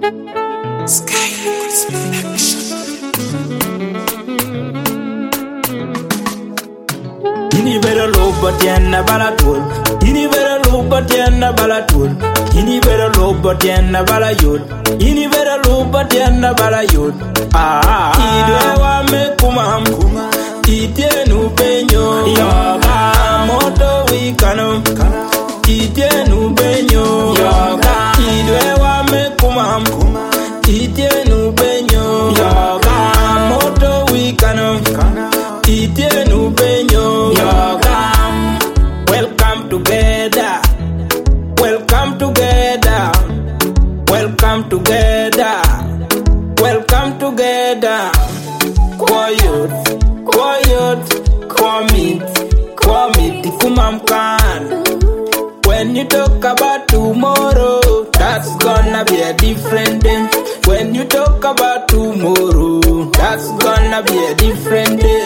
Ini better low but yana balatul. Ini better low but yana balatul. Ini better low but yana balayut. Ini better low but yana balayut. Idwe wa me kumam. Titienu penyo. Yoga moto wikano. Titienu penyo. Yoga idwe wa me kumam. Titienu penyo. Yoga moto wikano. Titienu penyo. Yoga. Welcome together. Welcome together. Welcome together. Welcome together. Quiet, quiet, commit, kumam kan. When you talk about tomorrow, that's gonna be a different day. When you talk about tomorrow, that's gonna be a different day.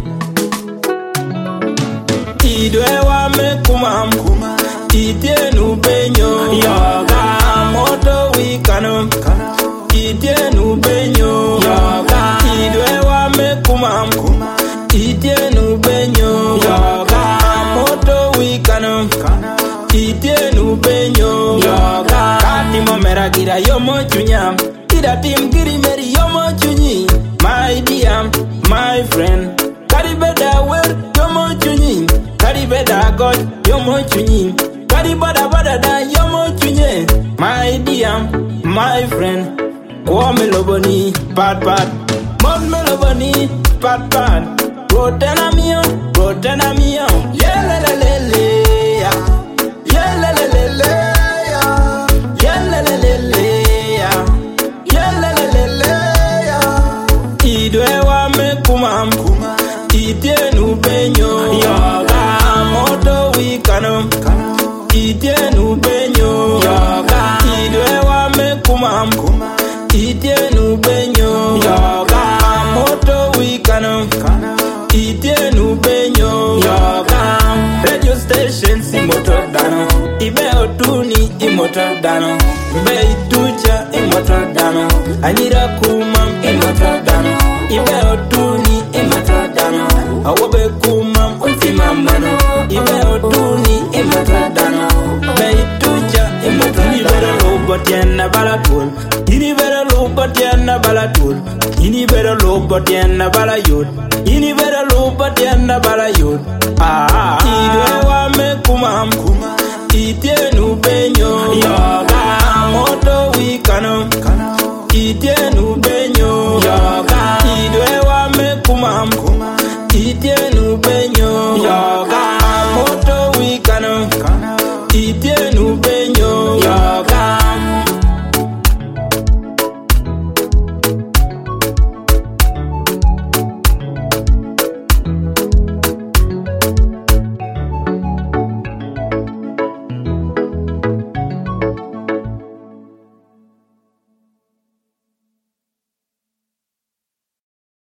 Idwe wa me kumam. Titienu penyo. Yoga moto wikano. Titienu penyo. Yoga idwe wa me kumam. Titienu penyo. Yoga moto wikano. Titienu penyo. Yoga kati momera gira yomo chunyam. Ida tim giri meri yomo chunyi. My dear, my friend. Karibeda wer yomo chunyi. Karibeda God yomo chunyi. Karibada bada da yomo chunye. My dear, my friend. Kwa me loboni pat pat. Mon me loboni pat pat. Rotena mio. Yelelelele ya. Yelelelele ya. Yelelelele ya. Yelelelele ya. Idwe wa me kumam. Titienu penyo. Yoga moto wikano. Titienu penyo. Yoga idwe wa me kumam. Titienu penyo. Yoga moto wikano. Titienu penyo. Yoga radio station si motor dano. Ibe otuni I motor dano. Ibe ituja I motor dano. Anira kumam I motor dano. Ibe otuni I motor dano. Awobe kumam ultima mano. Ibe otuni I motor dano. Ibe ituja I motor dano. Ini better low but yana balatul. Ini better low but yana balatul. Ini better low but yana balayut. Ini better low but yana balayut. Idwe wa me kumam. Titienu penyo. Yoga